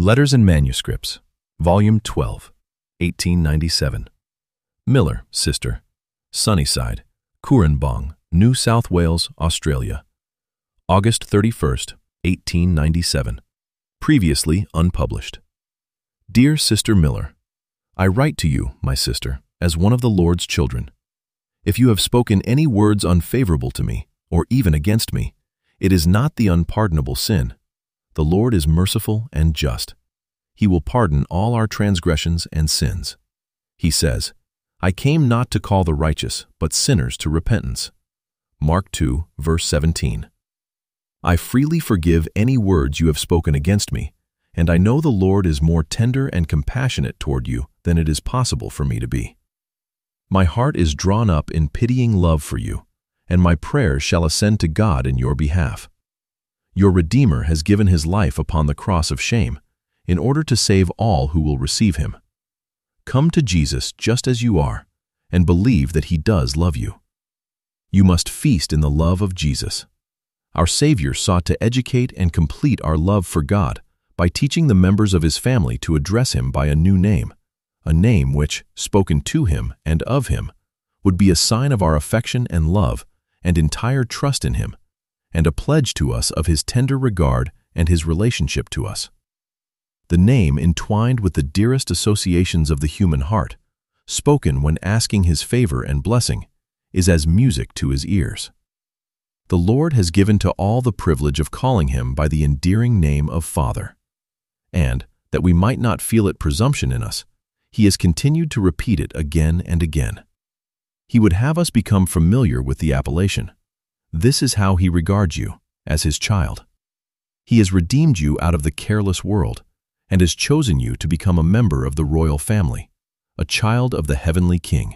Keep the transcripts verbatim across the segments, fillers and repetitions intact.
Letters and Manuscripts, Volume twelve, eighteen ninety-seven. Miller, Sister, Sunnyside, Cooranbong, New South Wales, Australia. August thirty-first, eighteen ninety-seven. Previously unpublished. Dear Sister Miller, I write to you, my sister, as one of the Lord's children. If you have spoken any words unfavorable to me, or even against me, it is not the unpardonable sin. The Lord is merciful and just. He will pardon all our transgressions and sins. He says, I came not to call the righteous, but sinners to repentance. Mark two, verse seventeen. I freely forgive any words you have spoken against me, and I know the Lord is more tender and compassionate toward you than it is possible for me to be. My heart is drawn up in pitying love for you, and my prayers shall ascend to God in your behalf. Your Redeemer has given his life upon the cross of shame, in order to save all who will receive him. Come to Jesus just as you are, and believe that he does love you. You must feast in the love of Jesus. Our Savior sought to educate and complete our love for God by teaching the members of his family to address him by a new name, a name which, spoken to him and of him, would be a sign of our affection and love and entire trust in him, and a pledge to us of his tender regard and his relationship to us. The name entwined with the dearest associations of the human heart, spoken when asking his favor and blessing, is as music to his ears. The Lord has given to all the privilege of calling him by the endearing name of Father. And, that we might not feel it presumption in us, he has continued to repeat it again and again. He would have us become familiar with the appellation. This is how he regards you, as his child. He has redeemed you out of the careless world, and has chosen you to become a member of the royal family, a child of the heavenly King.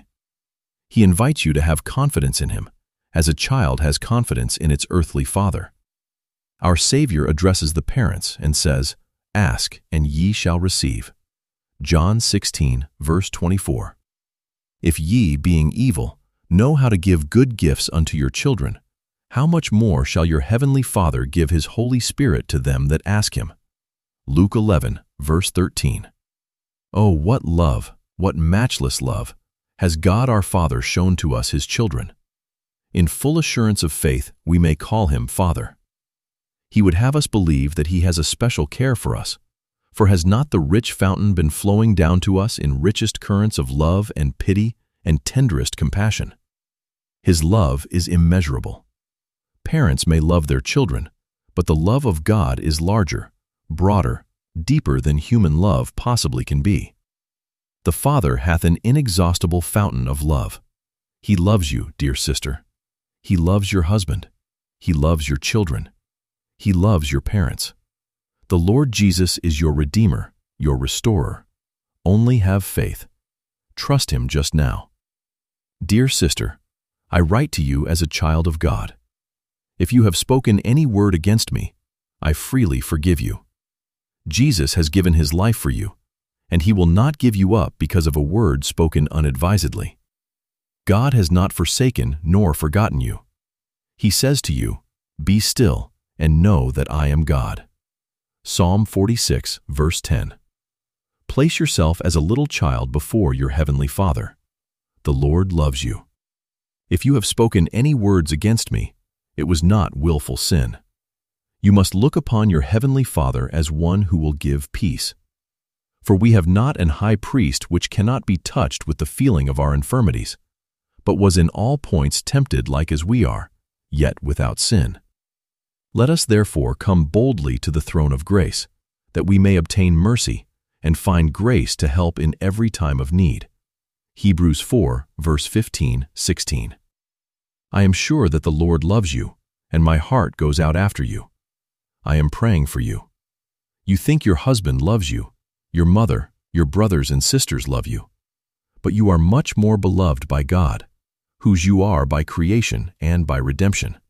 He invites you to have confidence in him, as a child has confidence in its earthly father. Our Savior addresses the parents and says, Ask, and ye shall receive. John sixteen, verse twenty-four. If ye, being evil, know how to give good gifts unto your children, how much more shall your heavenly Father give his Holy Spirit to them that ask him? Luke eleven, verse thirteen. Oh, what love, what matchless love, has God our Father shown to us his children. In full assurance of faith, we may call him Father. He would have us believe that he has a special care for us, for has not the rich fountain been flowing down to us in richest currents of love and pity and tenderest compassion? His love is immeasurable. Parents may love their children, but the love of God is larger, broader, deeper than human love possibly can be. The Father hath an inexhaustible fountain of love. He loves you, dear sister. He loves your husband. He loves your children. He loves your parents. The Lord Jesus is your Redeemer, your Restorer. Only have faith. Trust him just now. Dear sister, I write to you as a child of God. If you have spoken any word against me, I freely forgive you. Jesus has given his life for you, and he will not give you up because of a word spoken unadvisedly. God has not forsaken nor forgotten you. He says to you, Be still and know that I am God. Psalm forty-six, verse ten. Place yourself as a little child before your heavenly Father. The Lord loves you. If you have spoken any words against me, it was not willful sin. You must look upon your heavenly Father as one who will give peace. For we have not an high priest which cannot be touched with the feeling of our infirmities, but was in all points tempted like as we are, yet without sin. Let us therefore come boldly to the throne of grace, that we may obtain mercy and find grace to help in every time of need. Hebrews four, verse fifteen, sixteen. I am sure that the Lord loves you, and my heart goes out after you. I am praying for you. You think your husband loves you, your mother, your brothers and sisters love you, but you are much more beloved by God, whose you are by creation and by redemption.